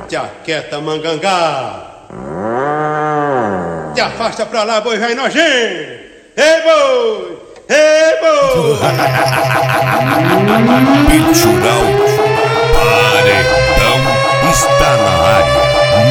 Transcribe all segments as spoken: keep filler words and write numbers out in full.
Jaqueta mangangá. Te afasta pra lá, boi vai nojento. Ei, boi! Ei, boi! Pitural Paredão está na área.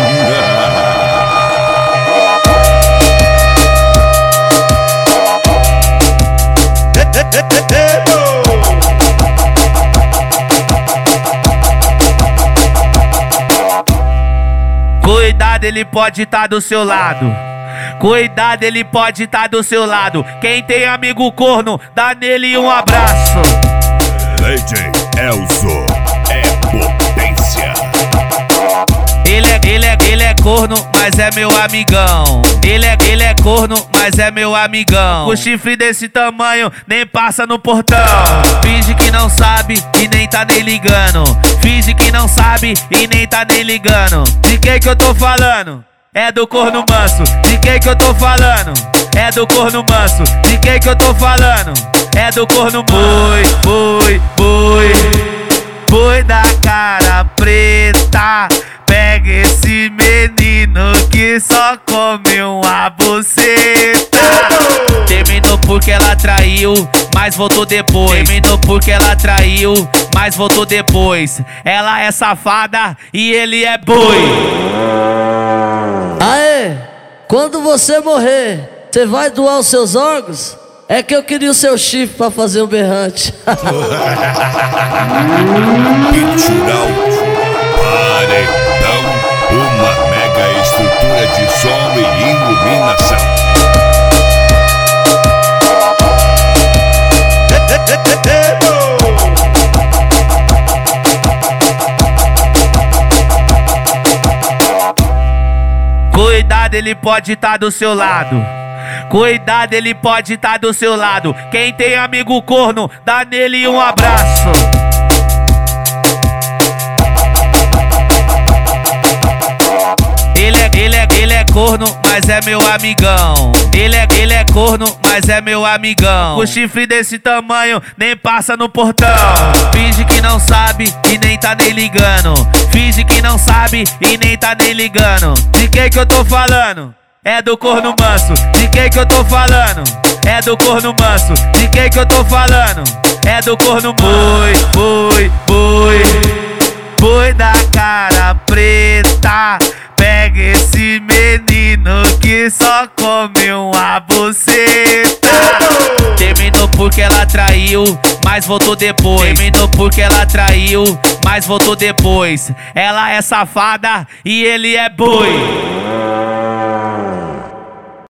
Cuidado, ele pode estar do seu lado. Cuidado, ele pode estar do seu lado. Quem tem amigo corno, dá nele um abraço. Lady Elzo é potência. Ele é, ele é, ele é corno, mas é meu amigão. Ele é, ele é corno, mas é meu amigão. Com chifre desse tamanho, nem passa no portão. Finge que não sabe e nem tá nem ligando. Finge que não sabe e nem tá nem ligando. De quem que eu tô falando? É do corno manso. De quem que eu tô falando? É do corno manso. De quem que eu tô falando? É do corno boi, boi, boi. Boi da cara preta. Pega esse menino que só come uma buceta. Terminou porque ela traiu, mas voltou depois. Terminou porque ela traiu, mas voltou depois. Ela é safada e ele é boi. Aê, quando você morrer, você vai doar os seus órgãos? É que eu queria o seu chifre pra fazer o berrante. Pitural Paredão, uma mega estrutura de som e iluminação. Cuidado, ele pode estar do seu lado. Cuidado, ele pode estar do seu lado. Quem tem amigo corno, dá nele um abraço. Ele é, ele é, ele é corno, mas é meu amigão. Ele é, ele é corno, mas é meu amigão. Com chifre desse tamanho, nem passa no portão. Finge que não sabe e nem tá nem ligando. Finge que não sabe e nem tá nem ligando. De quem que eu tô falando? É do corno manso. De quem que eu tô falando? É do corno manso. De quem que eu tô falando? É do corno boi, boi, boi. Boi da cara preta. Pega esse menino que só come uma buceta. Terminou porque ela traiu, mas voltou depois. Terminou porque ela traiu, mas voltou depois. Ela é safada e ele é boi.